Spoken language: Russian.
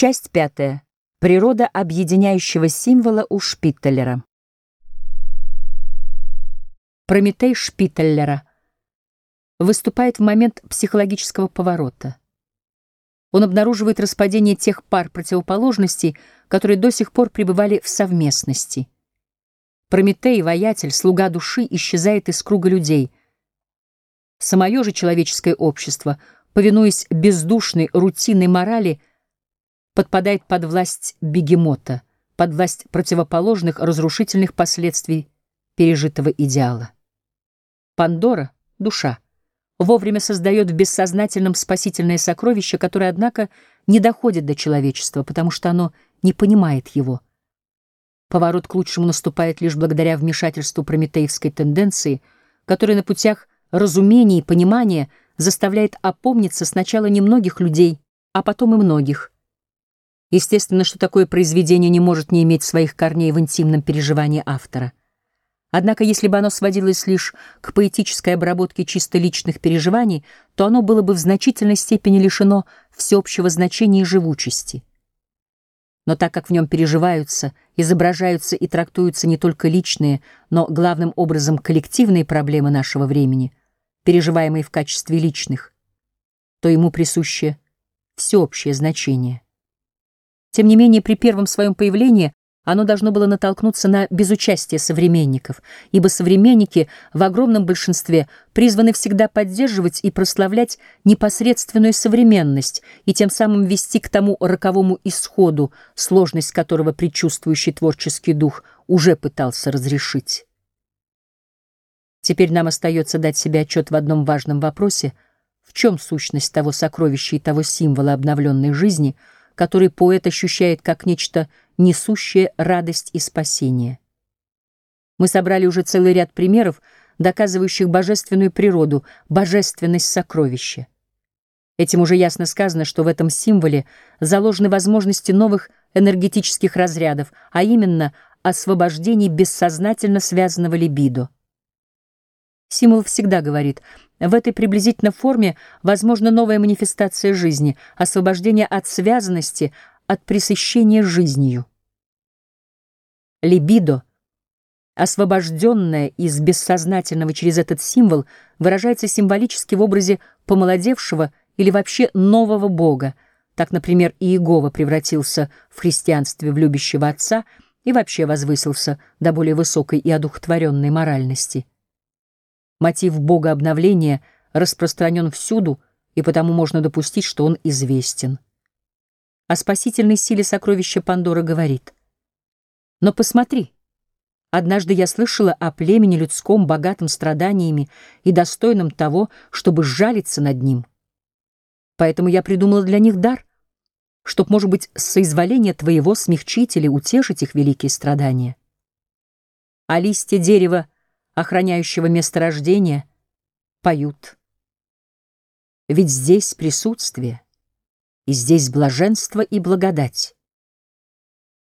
Часть 5. Природа объединяющего символа у Шпиттеллера. Прометей Шпиттеллера выступает в момент психологического поворота. Он обнаруживает распадение тех пар противоположностей, которые до сих пор пребывали в совместности. Прометей, воятель, слуга души, исчезает из круга людей. Самое же человеческое общество, повинуясь бездушной рутинной морали, подпадает под власть бегемота, под власть противоположных разрушительных последствий пережитого идеала. Пандора, душа, вовремя создает в бессознательном спасительное сокровище, которое, однако, не доходит до человечества, потому что оно не понимает его. Поворот к лучшему наступает лишь благодаря вмешательству прометеевской тенденции, которая на путях разумения и понимания заставляет опомниться сначала немногих людей, а потом и многих. Естественно, что такое произведение не может не иметь своих корней в интимном переживании автора. Однако, если бы оно сводилось лишь к поэтической обработке чисто личных переживаний, то оно было бы в значительной степени лишено всеобщего значения и живучести. Но так как в нем переживаются, изображаются и трактуются не только личные, но главным образом коллективные проблемы нашего времени, переживаемые в качестве личных, то ему присуще всеобщее значение. Тем не менее, при первом своем появлении оно должно было натолкнуться на безучастие современников, ибо современники в огромном большинстве призваны всегда поддерживать и прославлять непосредственную современность и тем самым вести к тому роковому исходу, сложность которого предчувствующий творческий дух уже пытался разрешить. Теперь нам остается дать себе отчет в одном важном вопросе: в чем сущность того сокровища и того символа обновленной жизни, который поэт ощущает как нечто несущее радость и спасение. Мы собрали уже целый ряд примеров, доказывающих божественную природу, божественность сокровища. Этим уже ясно сказано, что в этом символе заложены возможности новых энергетических разрядов, а именно освобождение бессознательно связанного либидо. Символ всегда говорит: в этой приблизительно форме возможна новая манифестация жизни, освобождение от связанности, от пресыщения жизнью. Либидо, освобожденное из бессознательного через этот символ, выражается символически в образе помолодевшего или вообще нового Бога. Так, например, Иегова превратился в христианстве в любящего Отца и вообще возвысился до более высокой и одухотворенной моральности. Мотив Бога обновления распространен всюду, и потому можно допустить, что он известен. О спасительной силе сокровища Пандора говорит: «Но посмотри, однажды я слышала о племени людском, богатым страданиями и достойном того, чтобы сжалиться над ним. Поэтому я придумала для них дар, чтоб, может быть, с соизволения твоего смягчить или утешить их великие страдания. А листья дерева, охраняющего место рождения, поют. Ведь здесь присутствие, и здесь блаженство и благодать.